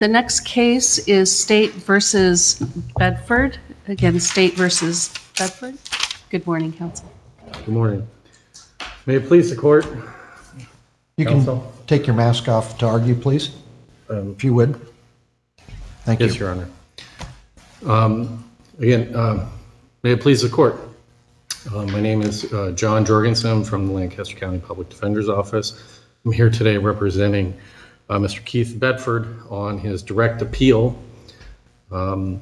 The next case is State versus Bedford. Again, State versus Bedford. Good morning, counsel. Good morning. May it please the court. You Counsel? can take your mask off to argue, please, if you would. Thank you. Yes, Your Honor. Again, may it please the court. My name is John Jorgensen from the Lancaster County Public Defender's Office. I'm here today representing Mr. Keith Bedford on his direct appeal. I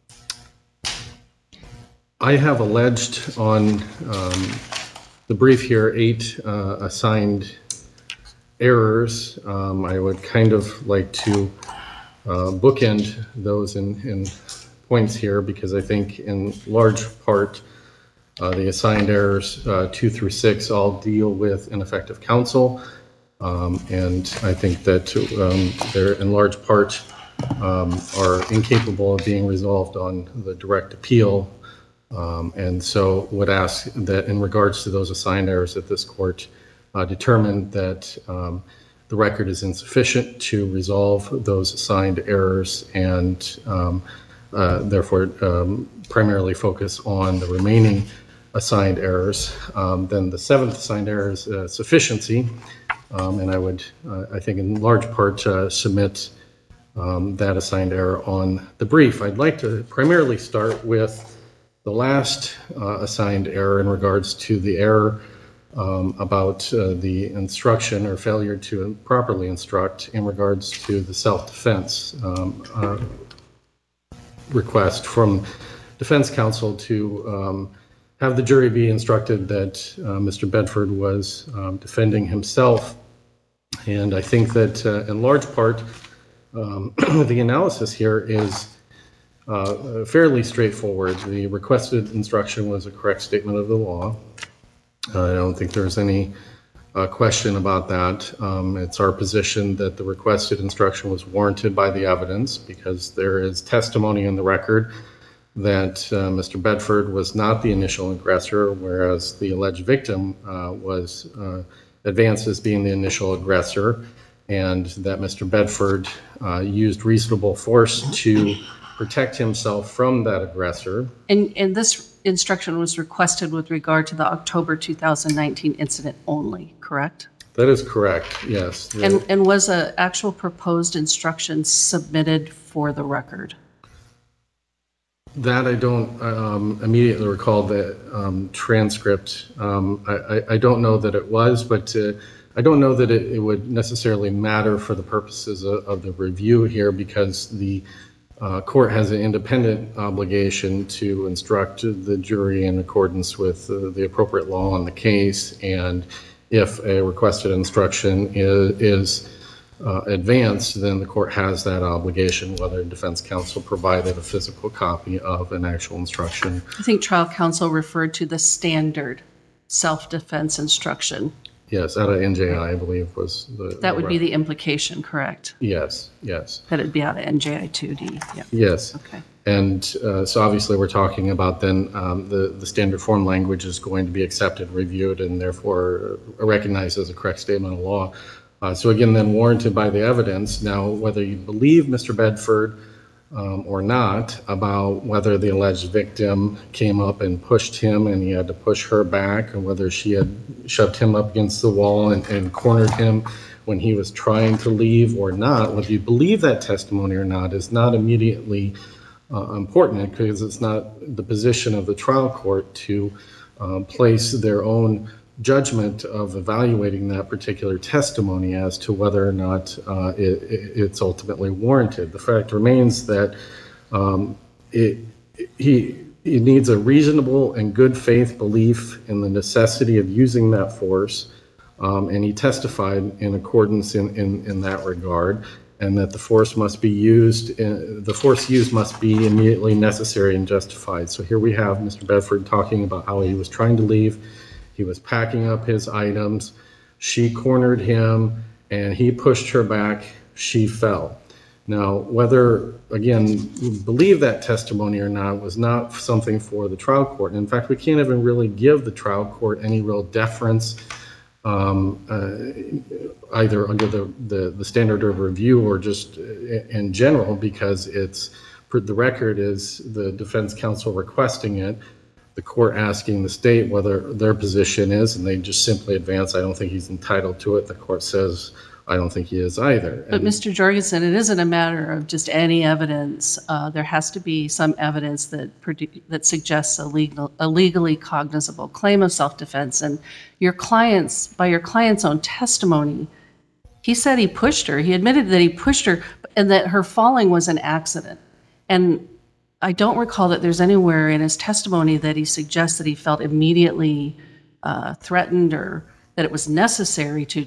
have alleged on the brief here 8 assigned errors. I would kind of like to bookend those in points here because I think in large part the assigned errors 2 through 6 all deal with ineffective counsel. And I think that they're in large part are incapable of being resolved on the direct appeal. And so would ask that in regards to those assigned errors that this court determined that the record is insufficient to resolve those assigned errors and therefore primarily focus on the remaining assigned errors. Then the 7th assigned error is sufficiency. And I would, I think in large part, submit that assigned error on the brief. I'd like to primarily start with the last assigned error in regards to the error about the instruction or failure to properly instruct in regards to the self-defense request from defense counsel to have the jury be instructed that Mr. Bedford was defending himself. And I think that in large part, the analysis here is fairly straightforward. The requested instruction was a correct statement of the law. I don't think there's any question about that. It's our position that the requested instruction was warranted by the evidence because there is testimony in the record that Mr. Bedford was not the initial aggressor, whereas the alleged victim was advanced as being the initial aggressor, and that Mr. Bedford used reasonable force to protect himself from that aggressor. And this instruction was requested with regard to the October 2019 incident only, correct? That is correct, yes. And was an actual proposed instruction submitted for the record? That I don't immediately recall the transcript. I don't know that it was, but I don't know that it would necessarily matter for the purposes of the review here because the court has an independent obligation to instruct the jury in accordance with the appropriate law on the case. And if a requested instruction is advanced, then the court has that obligation, whether defense counsel provided a physical copy of an actual instruction. I think trial counsel referred to the standard self-defense instruction. Yes, out of NJI, I believe, was the... That would be the implication, correct? Yes, yes. That it'd be out of NJI 2D, yeah. Yes. Okay. And so obviously we're talking about then the standard form language is going to be accepted, reviewed, and therefore recognized as a correct statement of law. So again, then warranted by the evidence. Now, whether you believe Mr. Bedford or not about whether the alleged victim came up and pushed him and he had to push her back, or whether she had shoved him up against the wall and cornered him when he was trying to leave or not, whether you believe that testimony or not is not immediately important because it's not the position of the trial court to place their own judgment of evaluating that particular testimony as to whether or not it's ultimately warranted. The fact remains that he needs a reasonable and good faith belief in the necessity of using that force, and he testified in accordance in that regard, and that the force must be used, the force used must be immediately necessary and justified. So here we have Mr. Bedford talking about how he was trying to leave. He was packing up his items. She cornered him and he pushed her back. She fell. Now, whether, again, you believe that testimony or not was not something for the trial court. And in fact, we can't even really give the trial court any real deference either under the standard of review or just in general, because the record is the defense counsel requesting it, the court asking the state whether their position is, and they just simply advance, I don't think he's entitled to it. The court says, I don't think he is either. But Mr. Jorgensen, it isn't a matter of just any evidence. There has to be some evidence that suggests a legally cognizable claim of self-defense. And by your client's own testimony, he said he pushed her. He admitted that he pushed her and that her falling was an accident. And I don't recall that there's anywhere in his testimony that he suggests that he felt immediately threatened or that it was necessary to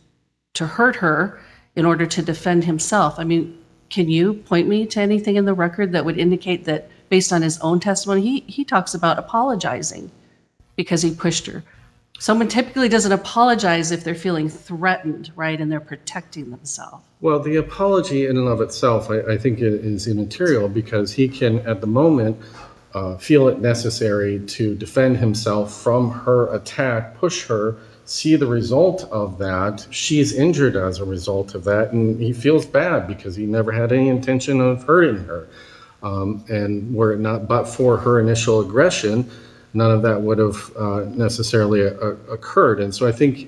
hurt her in order to defend himself. I mean, can you point me to anything in the record that would indicate that, based on his own testimony, he talks about apologizing because he pushed her. Someone typically doesn't apologize if they're feeling threatened, right, and they're protecting themselves. Well, the apology in and of itself, I think it is immaterial, because he can, at the moment, feel it necessary to defend himself from her attack, push her, see the result of that. She's injured as a result of that, and he feels bad because he never had any intention of hurting her. And were it not but for her initial aggression, none of that would have necessarily occurred. And so I think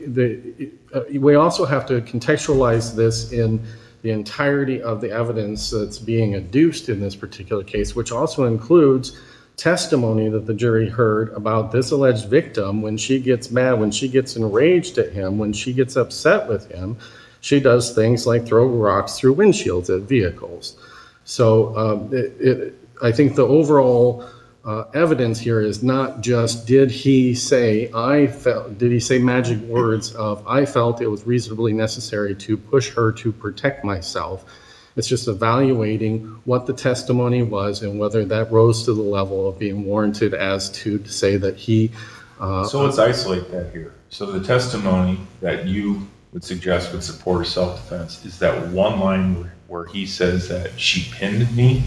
we also have to contextualize this in the entirety of the evidence that's being adduced in this particular case, which also includes testimony that the jury heard about this alleged victim. When she gets mad, when she gets enraged at him, when she gets upset with him, she does things like throw rocks through windshields at vehicles. So I think the overall evidence here is not just did he say magic words of I felt it was reasonably necessary to push her to protect myself. It's just evaluating what the testimony was and whether that rose to the level of being warranted as to say that he... So let's isolate that here. So the testimony that you would suggest would support self-defense is that one line where he says that she pinned me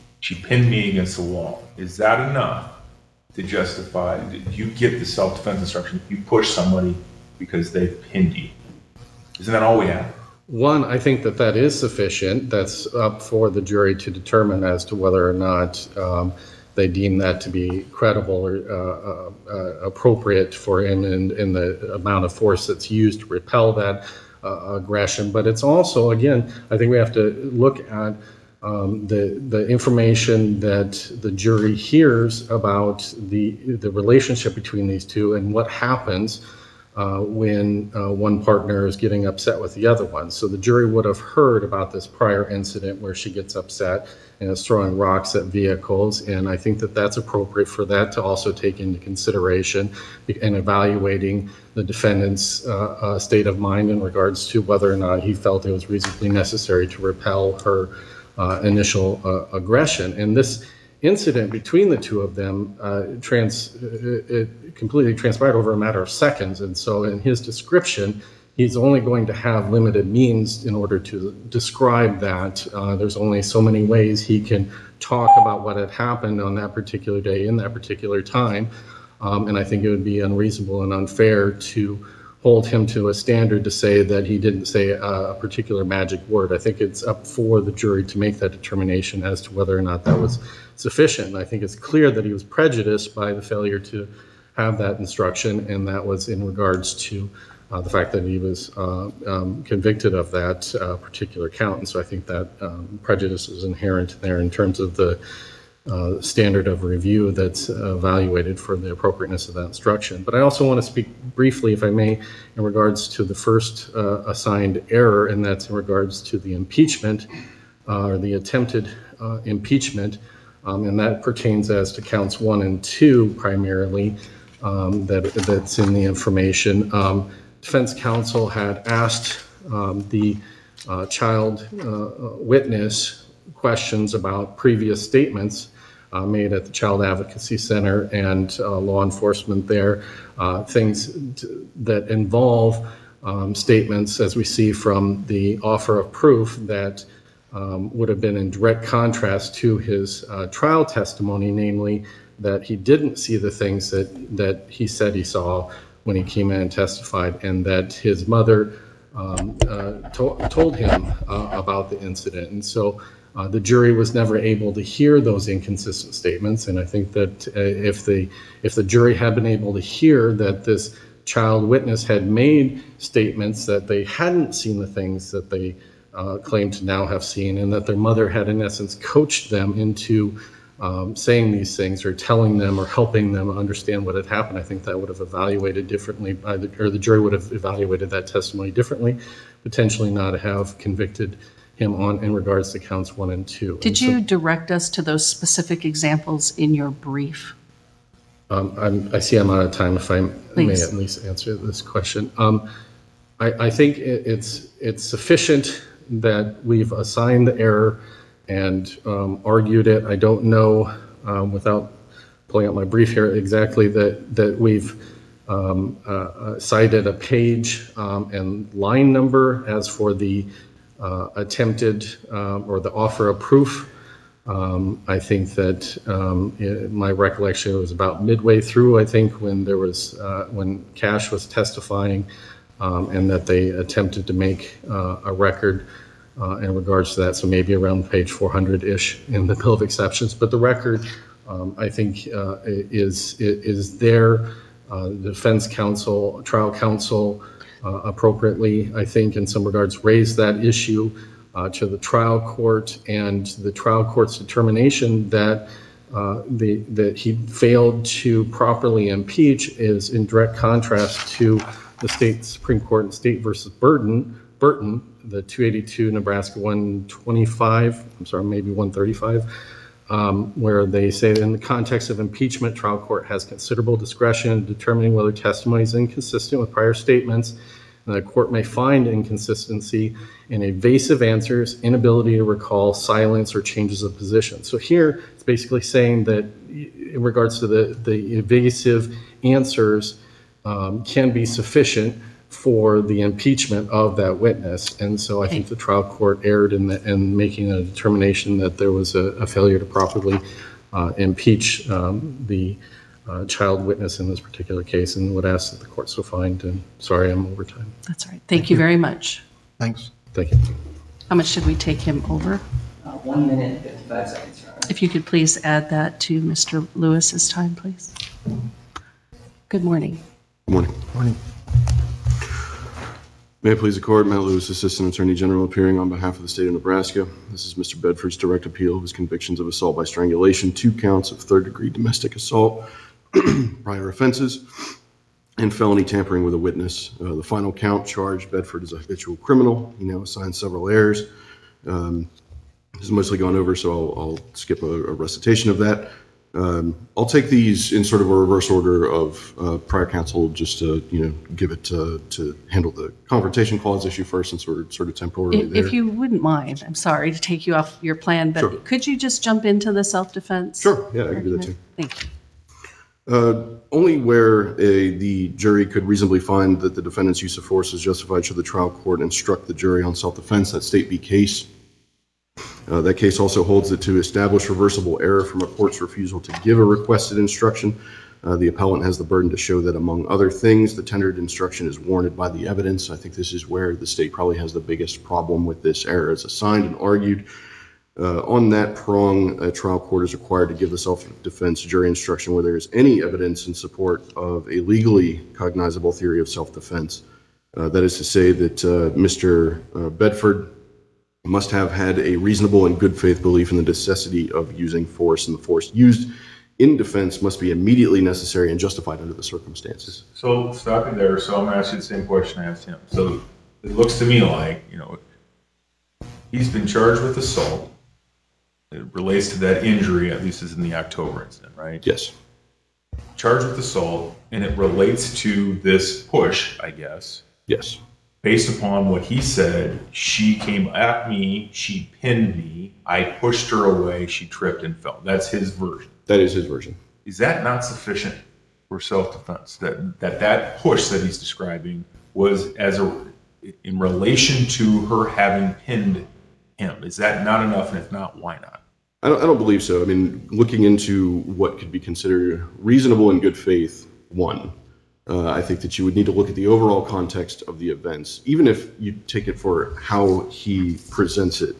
against the wall. Is that enough to justify, did you get the self-defense instruction, you push somebody because they pinned you? Isn't that all we have? One, I think that is sufficient. That's up for the jury to determine as to whether or not they deem that to be credible or appropriate for him in the amount of force that's used to repel that aggression. But it's also, again, I think we have to look at the information that the jury hears about the relationship between these two and what happens when one partner is getting upset with the other one. So the jury would have heard about this prior incident where she gets upset and is throwing rocks at vehicles, and I think that that's appropriate for that to also take into consideration in evaluating the defendant's state of mind in regards to whether or not he felt it was reasonably necessary to repel her initial aggression. And this incident between the two of them it completely transpired over a matter of seconds. And so in his description, he's only going to have limited means in order to describe that. There's only so many ways he can talk about what had happened on that particular day in that particular time. And I think it would be unreasonable and unfair to hold him to a standard to say that he didn't say a particular magic word. I think it's up for the jury to make that determination as to whether or not that was sufficient. And I think it's clear that he was prejudiced by the failure to have that instruction, and that was in regards to the fact that he was convicted of that particular count. And so I think that prejudice is inherent there in terms of the standard of review that's evaluated for the appropriateness of that instruction. But I also want to speak briefly, if I may, in regards to the first assigned error, and that's in regards to the impeachment or the attempted impeachment, and that pertains as to counts 1 and 2 primarily, that's in the information. Defense counsel had asked the child witness questions about previous statements made at the Child Advocacy Center and law enforcement there, things that involve statements, as we see from the offer of proof, that would have been in direct contrast to his trial testimony, namely that he didn't see the things that he said he saw when he came in and testified, and that his mother told him about the incident. And so the jury was never able to hear those inconsistent statements. And I think that if the jury had been able to hear that this child witness had made statements that they hadn't seen the things that they claimed to now have seen, and that their mother had in essence coached them into saying these things or telling them or helping them understand what had happened, I think that would have evaluated differently, or the jury would have evaluated that testimony differently, potentially not have convicted him in regards to counts 1 and 2. Did you direct us to those specific examples in your brief? I see I'm out of time. If I may at least answer this question. I think it's sufficient that we've assigned the error and argued it. I don't know, without pulling out my brief here, exactly that we've cited a page and line number as for the attempted or the offer of proof. I think that my recollection was about midway through, I think, when there was when Cash was testifying, and that they attempted to make a record in regards to that, so maybe around page 400-ish in the Bill of Exceptions. But the record, I think, is there. The defense counsel, trial counsel, appropriately, I think, in some regards, raised that issue to the trial court, and the trial court's determination that that he failed to properly impeach is in direct contrast to the state Supreme Court in State versus Burton, the 282 Nebraska 125, I'm sorry, maybe 135, where they say that in the context of impeachment, trial court has considerable discretion in determining whether testimony is inconsistent with prior statements, and the court may find inconsistency in evasive answers, inability to recall, silence, or changes of position. So here, it's basically saying that in regards to the evasive answers can be sufficient for the impeachment of that witness. And so I think the trial court erred in making a determination that there was a failure to properly impeach the child witness in this particular case, and would ask that the court so find. And sorry, I'm over time. That's all right. Thank you very much. Thanks. Thank you. How much should we take him over? 1 minute and 55 seconds. If you could please add that to Mr. Lewis's time, please. Good morning. Good morning. Morning. May it please the court, Matt Lewis, Assistant Attorney General, appearing on behalf of the state of Nebraska. This is Mr. Bedford's direct appeal of his convictions of assault by strangulation, 2 counts of third-degree domestic assault, prior offenses, and felony tampering with a witness. The final count charged Bedford as a habitual criminal. He now assigned several errors. This is mostly gone over, so I'll skip a recitation of that. I'll take these in sort of a reverse order of prior counsel, just to give it to handle the confrontation clause issue first, since we're sort of temporarily there. If you wouldn't mind, I'm sorry to take you off your plan, but Sure. could you just jump into the self-defense? Sure, yeah, I can do that too. Thank you. Only where the jury could reasonably find that the defendant's use of force is justified should the trial court instruct the jury on self-defense. That State v. Case. That case also holds that to establish reversible error from a court's refusal to give a requested instruction, the appellant has the burden to show that, among other things, the tendered instruction is warranted by the evidence. I think this is where the state probably has the biggest problem with this error. As assigned and argued, on that prong, a trial court is required to give the self-defense jury instruction where there is any evidence in support of a legally cognizable theory of self-defense. That is to say that Mr. Bedford must have had a reasonable and good faith belief in the necessity of using force, and the force used in defense must be immediately necessary and justified under the circumstances. So stopping there, so I'm going to ask you the same question I asked him. So it looks to me like, he's been charged with assault. It relates to that injury, at least as in the October incident, right? Yes. Charged with assault, and it relates to this push, I guess. Yes. Based upon what he said, she came at me, she pinned me, I pushed her away, she tripped and fell. That's his version. That is his version. Is that not sufficient for self-defense? That push that he's describing was in relation to her having pinned him. Is that not enough? And if not, why not? I don't believe so. I mean, looking into what could be considered reasonable and good faith, one, I think that you would need to look at the overall context of the events, even if you take it for how he presents it.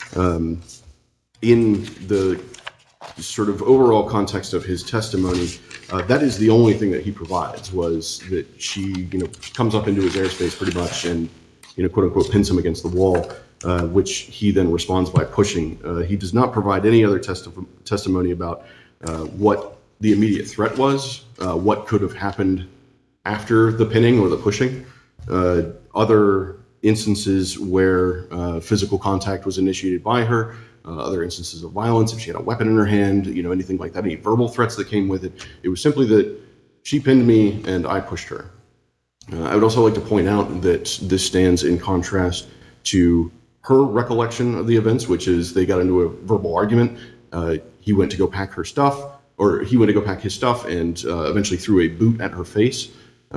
In the sort of overall context of his testimony, that is the only thing that he provides, was that she, comes up into his airspace pretty much and, quote unquote, pins him against the wall, which he then responds by pushing. He does not provide any other testimony about what the immediate threat was, what could have happened after the pinning or the pushing. Other instances where physical contact was initiated by her, other instances of violence, if she had a weapon in her hand, anything like that, any verbal threats that came with it. It was simply that she pinned me and I pushed her. I would also like to point out that this stands in contrast to her recollection of the events, which is they got into a verbal argument. He went to go pack her stuff, or he went to go pack his stuff and eventually threw a boot at her face.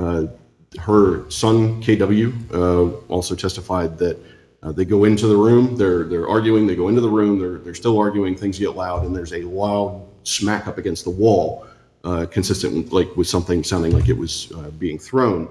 Her son, KW, also testified that they go into the room, they're arguing, they go into the room, they're still arguing, things get loud, and there's a loud smack up against the wall, consistent with something sounding like it was being thrown.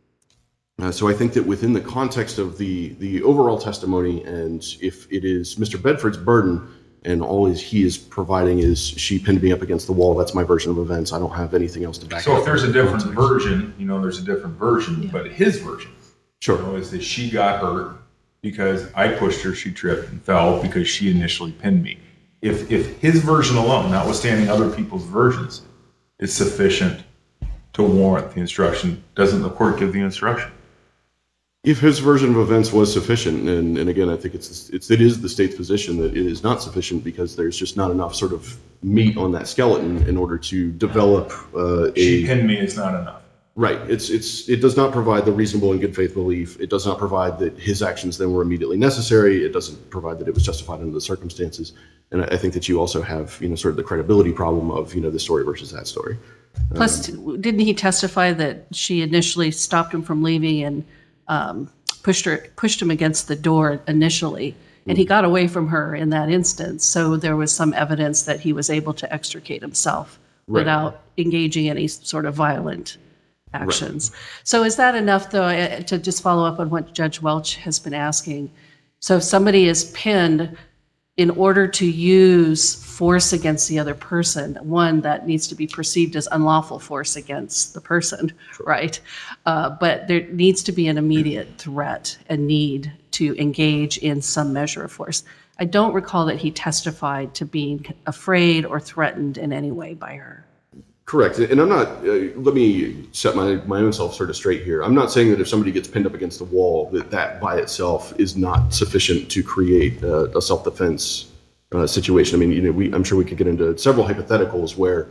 So I think that within the context of the overall testimony, and if it is Mr. Bedford's burden, and all he is providing is she pinned me up against the wall, that's my version of events. I don't have anything else to back So up. if there's a different version, there's a different version, but his version, Sure. is that she got hurt because I pushed her, she tripped and fell because she initially pinned me. If his version alone, notwithstanding other people's versions, is sufficient to warrant the instruction, doesn't the court give the instruction? If his version of events was sufficient, and again, I think it is the state's position that it is not sufficient because there's just not enough sort of meat on that skeleton in order to develop She pinned me is not enough. Right. It does not provide the reasonable and good faith belief. It does not provide that his actions then were immediately necessary. It doesn't provide that it was justified under the circumstances. And I think that you also have, sort of the credibility problem of, this story versus that story. Plus, didn't he testify that she initially stopped him from leaving and pushed him against the door initially, and he got away from her in that instance? So there was some evidence that he was able to extricate himself without engaging any sort of violent actions. Right. So is that enough, though, to just follow up on what Judge Welch has been asking? So if somebody is pinned, in order to use force against the other person, one, that needs to be perceived as unlawful force against the person, right? But there needs to be an immediate threat and need to engage in some measure of force. I don't recall that he testified to being afraid or threatened in any way by her. Correct. And I'm not, let me set my own self sort of straight here. I'm not saying that if somebody gets pinned up against the wall, that by itself is not sufficient to create a self-defense situation. I mean, I'm sure we could get into several hypotheticals where,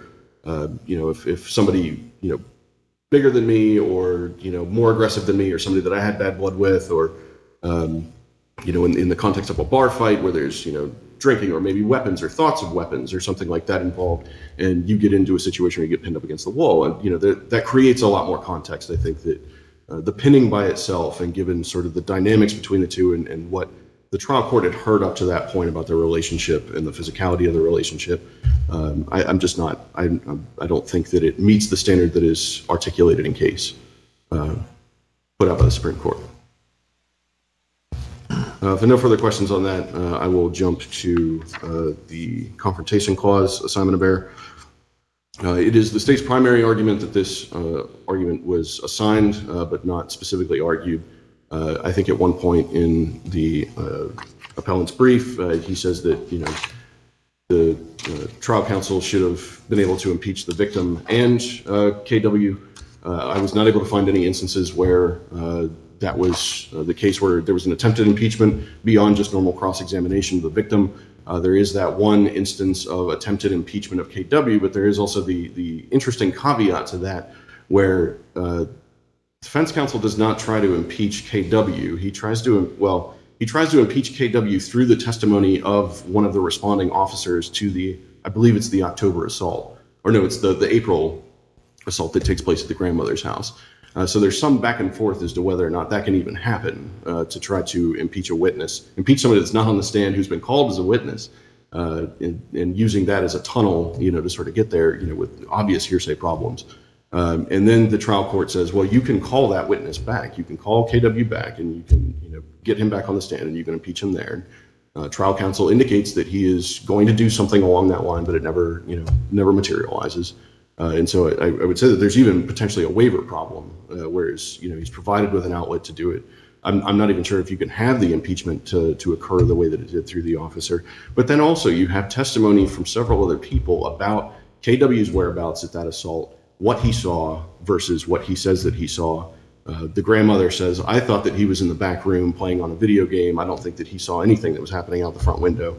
if somebody, bigger than me or, more aggressive than me or somebody that I had bad blood with or, in the context of a bar fight where there's, drinking or maybe weapons or thoughts of weapons or something like that involved, and you get into a situation where you get pinned up against the wall, and that creates a lot more context. I think that the pinning by itself, and given sort of the dynamics between the two and what the trial court had heard up to that point about their relationship and the physicality of the relationship, I don't think that it meets the standard that is articulated in case put out by the Supreme Court. If there are no further questions on that, I will jump to the Confrontation Clause assignment of error. It is the state's primary argument that this argument was assigned, but not specifically argued. I think at one point in the appellant's brief, he says that the trial counsel should have been able to impeach the victim and KW. I was not able to find any instances where that was the case where there was an attempted impeachment beyond just normal cross-examination of the victim. There is that one instance of attempted impeachment of KW, but there is also the interesting caveat to that where defense counsel does not try to impeach KW. He tries to impeach KW through the testimony of one of the responding officers to I believe it's the October assault, or no, it's the April assault that takes place at the grandmother's house. So there's some back and forth as to whether or not that can even happen to try to impeach a witness, impeach somebody that's not on the stand who's been called as a witness, and using that as a tunnel, to sort of get there, with obvious hearsay problems. And then the trial court says, well, you can call that witness back. You can call KW back and you can, get him back on the stand and you can impeach him there. Trial counsel indicates that he is going to do something along that line, but it never, never materializes. And so I would say that there's even potentially a waiver problem, whereas, he's provided with an outlet to do it. I'm not even sure if you can have the impeachment to occur the way that it did through the officer. But then also you have testimony from several other people about KW's whereabouts at that assault, what he saw versus what he says that he saw. The grandmother says, I thought that he was in the back room playing on a video game. I don't think that he saw anything that was happening out the front window.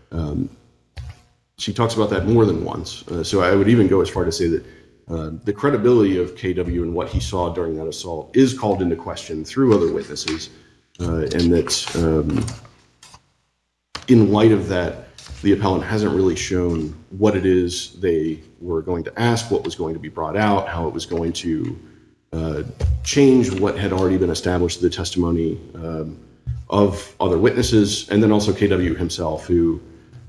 She talks about that more than once. So I would even go as far to say that the credibility of KW and what he saw during that assault is called into question through other witnesses. And that in light of that, the appellant hasn't really shown what it is they were going to ask, what was going to be brought out, how it was going to change what had already been established in the testimony of other witnesses, and then also KW himself, who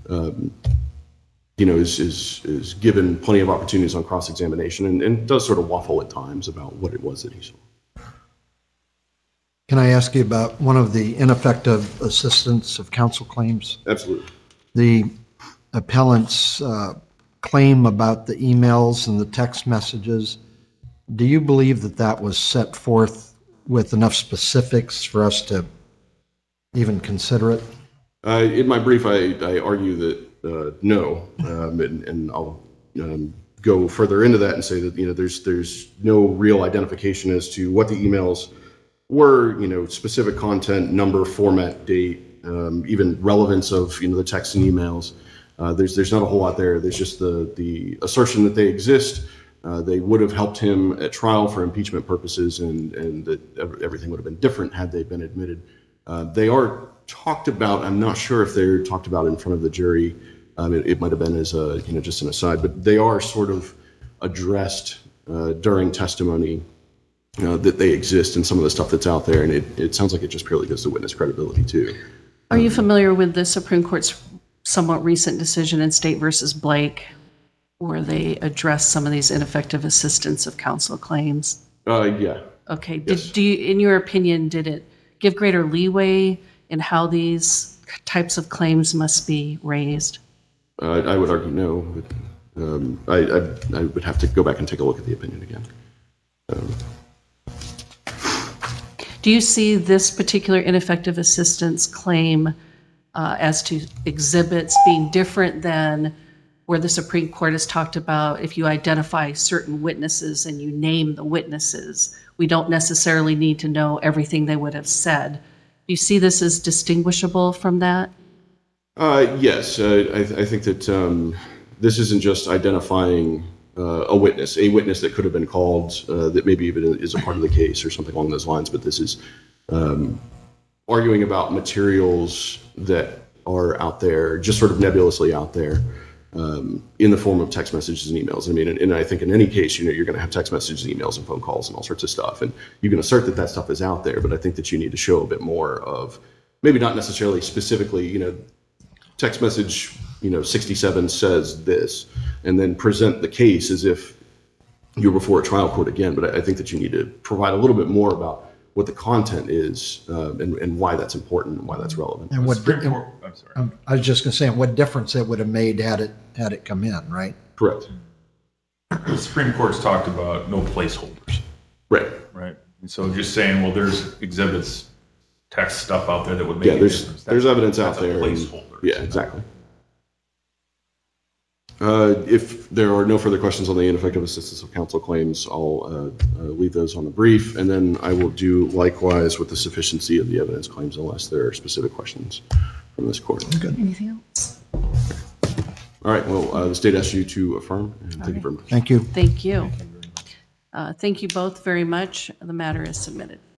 is given plenty of opportunities on cross-examination and does sort of waffle at times about what it was that he saw. Can I ask you about one of the ineffective assistance of counsel claims? Absolutely. The appellant's claim about the emails and the text messages. Do you believe that that was set forth with enough specifics for us to even consider it? In my brief, I argue that no, and I'll go further into that and say that there's no real identification as to what the emails were, specific content, number, format, date, even relevance of the text and emails. There's not a whole lot there. There's just the assertion that they exist. They would have helped him at trial for impeachment purposes, and that everything would have been different had they been admitted. They are talked about. I'm not sure if they're talked about in front of the jury. It might have been as just an aside, but they are sort of addressed during testimony that they exist in some of the stuff that's out there, and it sounds like it just purely goes to witness credibility too. Are you familiar with the Supreme Court's somewhat recent decision in State versus Blake, where they address some of these ineffective assistance of counsel claims? Yeah. Okay. Yes. Do you, in your opinion, did it give greater leeway in how these types of claims must be raised? I would argue no. But, I would have to go back and take a look at the opinion again. Do you see this particular ineffective assistance claim as to exhibits being different than where the Supreme Court has talked about if you identify certain witnesses and you name the witnesses, we don't necessarily need to know everything they would have said? Do you see this as distinguishable from that? Yes, I think that this isn't just identifying a witness that could have been called, that maybe even is a part of the case or something along those lines, but this is arguing about materials that are out there, just sort of nebulously out there, in the form of text messages and emails. I mean, and I think in any case, you're going to have text messages, emails, and phone calls and all sorts of stuff, and you can assert that stuff is out there, but I think that you need to show a bit more of, maybe not necessarily specifically, text message, 67 says this, and then present the case as if you're before a trial court again. But I think that you need to provide a little bit more about what the content is, and why that's important and why that's relevant. And what Supreme Court, I'm sorry. I was just going to say, what difference it would have made had it come in, right? Correct. The Supreme Court's talked about no placeholders, Right. right? And so just saying, well, there's exhibits, text stuff out there that would make a difference. There's evidence out That's there. a placeholder. Yeah, exactly. If there are no further questions on the ineffective assistance of counsel claims, I'll leave those on the brief, and then I will do likewise with the sufficiency of the evidence claims unless there are specific questions from this court. Anything else? All right, well, the state asks you to affirm, and thank you very much. Thank you. Thank you. Thank you both very much. The matter is submitted.